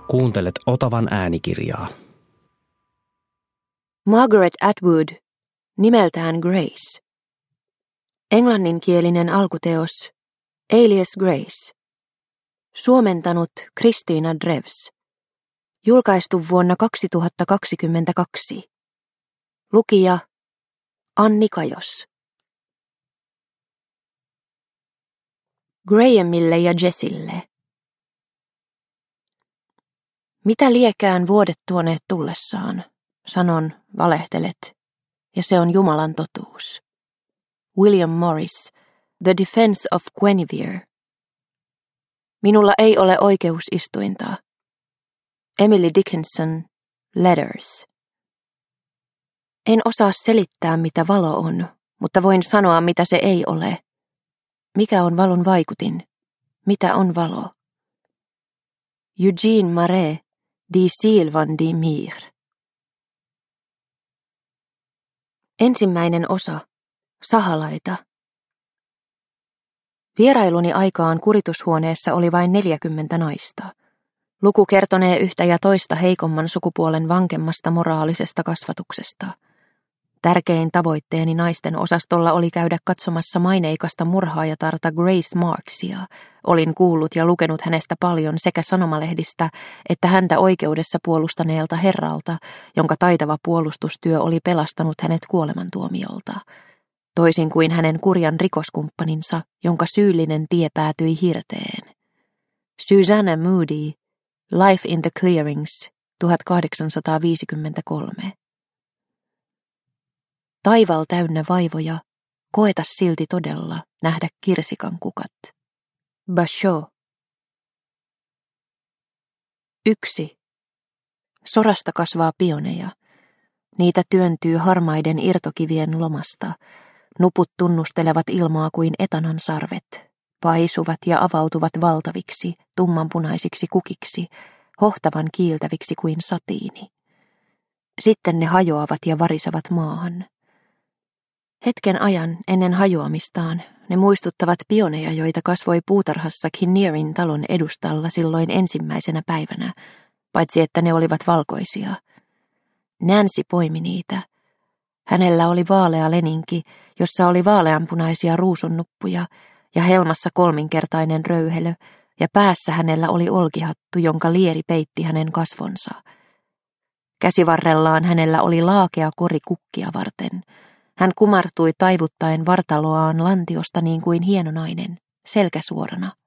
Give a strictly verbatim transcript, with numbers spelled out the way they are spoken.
Kuuntelet Otavan äänikirjaa. Margaret Atwood, nimeltään Grace. Englanninkielinen alkuteos Alias Grace. Suomentanut Kristiina Drevs. Julkaistu vuonna kaksituhattakaksikymmentäkaksi. Lukija Anni Kajos. Grahamille ja Jessille. Mitä liekään vuodet tuoneet tullessaan, sanon, valehtelet, ja se on Jumalan totuus. William Morris, The Defense of Guinevere. Minulla ei ole oikeusistuinta. Emily Dickinson, Letters. En osaa selittää, mitä valo on, mutta voin sanoa, mitä se ei ole. Mikä on valon vaikutin? Mitä on valo? Eugene Marais, Die Ziel van die Meer. Ensimmäinen osa. Sahalaita. Vierailuni aikaan kuritushuoneessa oli vain neljäkymmentä naista. Luku kertonee yhtä ja toista heikomman sukupuolen vankemmasta moraalisesta kasvatuksesta. Tärkein tavoitteeni naisten osastolla oli käydä katsomassa maineikasta murhaajatarta Grace Marksia. Olin kuullut ja lukenut hänestä paljon sekä sanomalehdistä että häntä oikeudessa puolustaneelta herralta, jonka taitava puolustustyö oli pelastanut hänet kuolemantuomiolta. Toisin kuin hänen kurjan rikoskumppaninsa, jonka syyllinen tie päätyi hirteen. Susanna Moody, Life in the Clearings, tuhatkahdeksansataaviisikymmentäkolme. Taival täynnä vaivoja, koeta silti todella nähdä kirsikan kukat. Basho. Yksi. Sorasta kasvaa pioneja. Niitä työntyy harmaiden irtokivien lomasta. Nuput tunnustelevat ilmaa kuin etanan sarvet. Paisuvat ja avautuvat valtaviksi, tummanpunaisiksi kukiksi, hohtavan kiiltäviksi kuin satiini. Sitten ne hajoavat ja varisevat maahan. Hetken ajan ennen hajoamistaan ne muistuttavat pioneja, joita kasvoi puutarhassa Kinnearin talon edustalla silloin ensimmäisenä päivänä, paitsi että ne olivat valkoisia. Nancy poimi niitä. Hänellä oli vaalea leninki, jossa oli vaaleanpunaisia ruusunnuppuja ja helmassa kolminkertainen röyhelö, ja päässä hänellä oli olkihattu, jonka lieri peitti hänen kasvonsa. Käsivarrellaan hänellä oli laakea kori kukkia varten. Hän kumartui taivuttaen vartaloaan lantiosta niin kuin hieno nainen, selkä suorana.